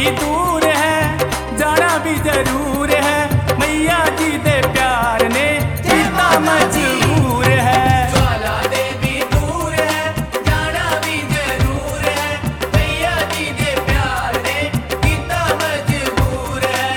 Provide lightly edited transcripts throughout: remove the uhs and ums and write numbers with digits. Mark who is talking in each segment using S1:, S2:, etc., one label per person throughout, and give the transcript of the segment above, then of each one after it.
S1: भी दूर है, जाना भी जरूर है, मैया जी दे प्यार ने जीता मजबूर है।
S2: ज्वाला देवी दूर है, जाना भी जरूर है, मैया जी दे प्यार ने जीता मजबूर है।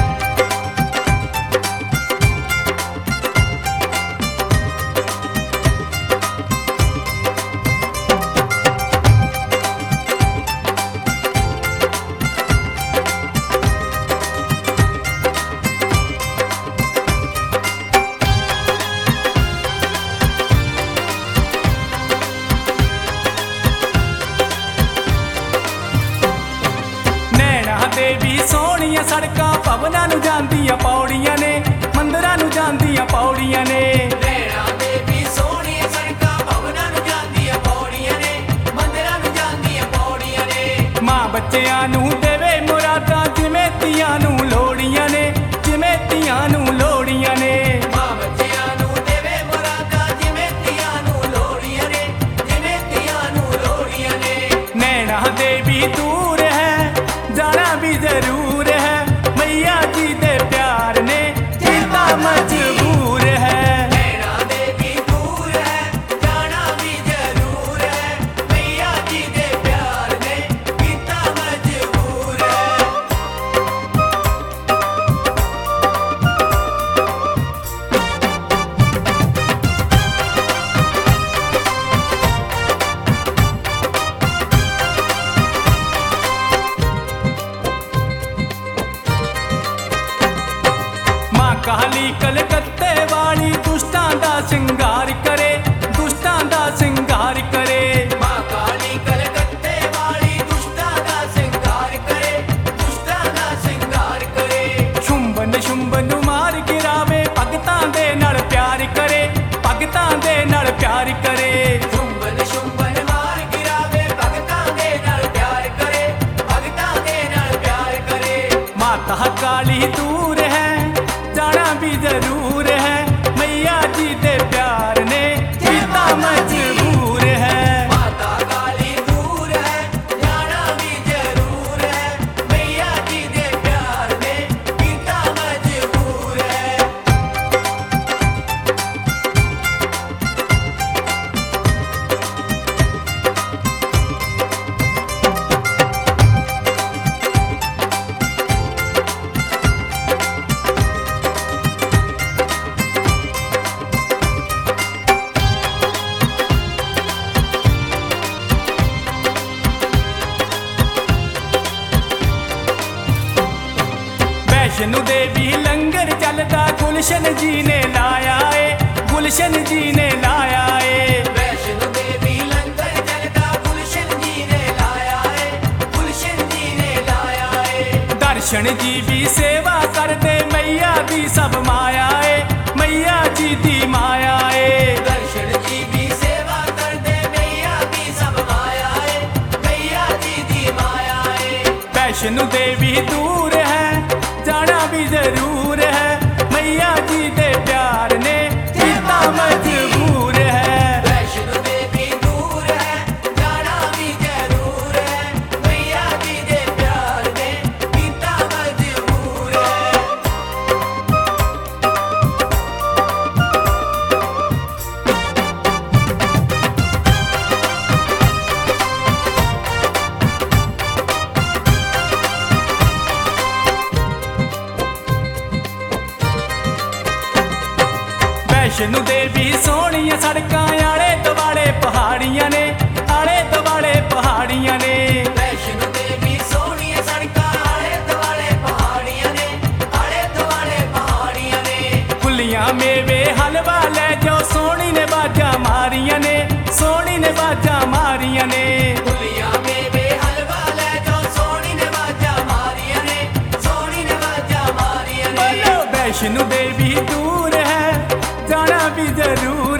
S1: देवी सोहणियां सड़कां भवनां नूं जांदियां पौड़ियां ने, मंदिरां नूं जांदियां पौड़ियां ने।
S2: नैना देवी सोहणियां सड़कां भवनां नूं जांदियां पौड़ियां ने, मंदिरां नूं जांदियां पौड़ियां ने।
S1: मां बच्चियां नूं देवे मुरादां जिवें धीआं नूं लोड़ियां ने, जिवें धीआं नूं लोड़ियां ने।
S2: मां बच्चियां नूं देवे मुरादां जिवें धीआं नूं लोड़ियां ने, जिवें धीआं नूं लोड़ियां ने।
S1: नैना देवी दूर है, जाना भी जरूर है, मैया जी दे प्यार ने जीता मजबूर है।
S2: नैना देवी दूर है, जाना भी जरूर है, मैया जी दे प्यार ने जीता मजबूर है।
S1: काली कलकत्ते वाली दुष्टां दा सिंगार करे, दुष्टां दा सिंगार करे।
S2: मां काली कलकत्ते वाली दुष्टां दा सिंगार करे, दुष्टां दा सिंगार करे।
S1: शुंभन शुंभन मार गिरावे, भगतां दे नाल प्यार करे, भगतां दे नाल प्यार करे।
S2: शुंभन शुंभन मार गिरावे, भगतां दे नाल प्यार करे, भगतां दे नाल प्यार करे।
S1: माता काली दूर है, जाना भी जरूर है, मैया जी दे प्यार ने जीता मजबूर है।
S2: माता काली दूर है, जाना भी जरूर है, मैया जी दे प्यार ने जीता मजबूर है।
S1: वैष्णो देवी लंगर चलदा गुलशन जी ने लाया है, गुलशन जी ने लाया है।
S2: वैष्णो देवी लंगर चलदा गुलशन जी ने लाया है, गुलशन जी ने लाया है।
S1: दर्शन जी भी सेवा करदे, मैया दी सब माया है, मैया जी दी माया है।
S2: दर्शन जी भी सेवा करदे, मैया दी सब माया है, मैया जी दी माया है।
S1: वैष्णो देवी दूर है, जाना भी जरूर है, मैया जी दे प्यार ने जीता मजबूर है।
S2: वैष्णो देवी दूर है, जाना भी जरूर है, मैया जी दे प्यार ने जीता मजबूर है।
S1: वैष्णो देवी सोहणियां सड़कां आले दुआले पहाड़ियां ने, आले दुआले पहाड़ियां ने।
S2: वैष्णो देवी सोहणियां सड़कां आले दुआले पहाड़ियां ने, आले दुआले पहाड़ियां ने।
S1: फुल्लियां मेवे हलवा ले जाओ, सोहणी ने बाजा मारियां ने, सोहणी ने बाजा मारियां ने।
S2: फुल्लियां मेवे हलवा ले जाओ, सोहणी ने बाजा मारियां ने, सोहणी ने बाजा मारियां ने।
S1: बोलो वैष्णो देवी दूर है, जाना भी जरूर